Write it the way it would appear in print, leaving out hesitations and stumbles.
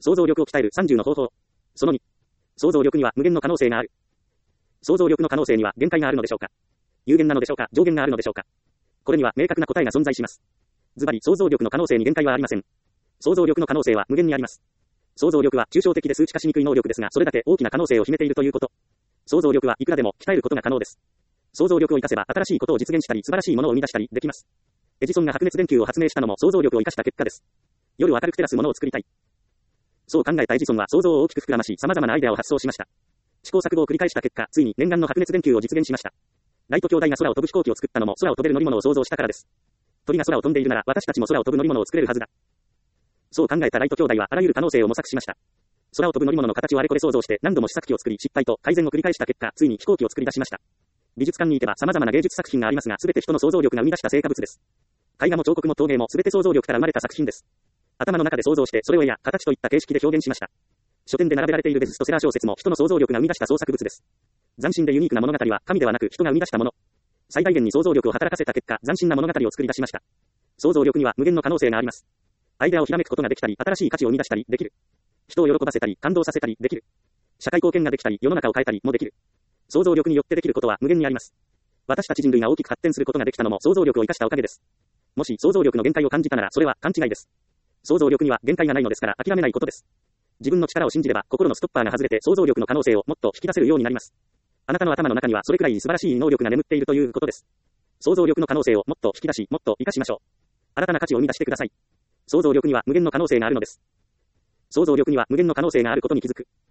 想像力を鍛える30の方法。その2。想像力には無限の可能性がある。想像力の可能性には限界があるのでしょうか。有限なのでしょうか、上限があるのでしょうか。これには明確な答えが存在します。ズバリ、想像力の可能性に限界はありません。想像力の可能性は無限にあります。想像力は抽象的で数値化しにくい能力ですが、それだけ大きな可能性を秘めているということ。想像力はいくらでも鍛えることが可能です。想像力を活かせば新しいことを実現したり素晴らしいものを生み出したりできます。エジソンが白熱電球を発明したのも想像力を活かした結果です。夜を明るく照らすものを作りたい。そう考えたエジソンは想像を大きく膨らまし、様々なアイデアを発想しました。試行錯誤を繰り返した結果、ついに念願の白熱電球を実現しました。ライト兄弟が空を飛ぶ飛行機を作ったのも空を飛べる乗り物を想像したからです。鳥が空を飛んでいるなら私たちも空を飛ぶ乗り物を作れるはずだ。そう考えたライト兄弟はあらゆる可能性を模索しました。空を飛ぶ乗り物の形をあれこれ想像して何度も試作機を作り失敗と改善を繰り返した結果、ついに飛行機を作り出しました。美術館に行けば様々な芸術作品がありますが、すべて人の想像力が生み出した成果物です。絵画も彫刻も陶芸もすべて想像力から生まれた作品です。頭の中で想像してそれを絵や形といった形式で表現しました。書店で並べられているベストセラー小説も人の想像力が生み出した創作物です。斬新でユニークな物語は神ではなく人が生み出したもの。最大限に想像力を働かせた結果、斬新な物語を作り出しました。想像力には無限の可能性があります。アイデアをひらめくことができたり、新しい価値を生み出したりできる。人を喜ばせたり、感動させたりできる。社会貢献ができたり、世の中を変えたりもできる。想像力によってできることは無限にあります。私たち人類が大きく発展することができたのも想像力を生かしたおかげです。もし想像力の限界を感じたならそれは勘違いです。想像力には限界がないのですから諦めないことです。自分の力を信じれば心のストッパーが外れて想像力の可能性をもっと引き出せるようになります。あなたの頭の中にはそれくらい素晴らしい能力が眠っているということです。想像力の可能性をもっと引き出し、もっと活かしましょう。新たな価値を生み出してください。想像力には無限の可能性があるのです。想像力には無限の可能性があることに気づく。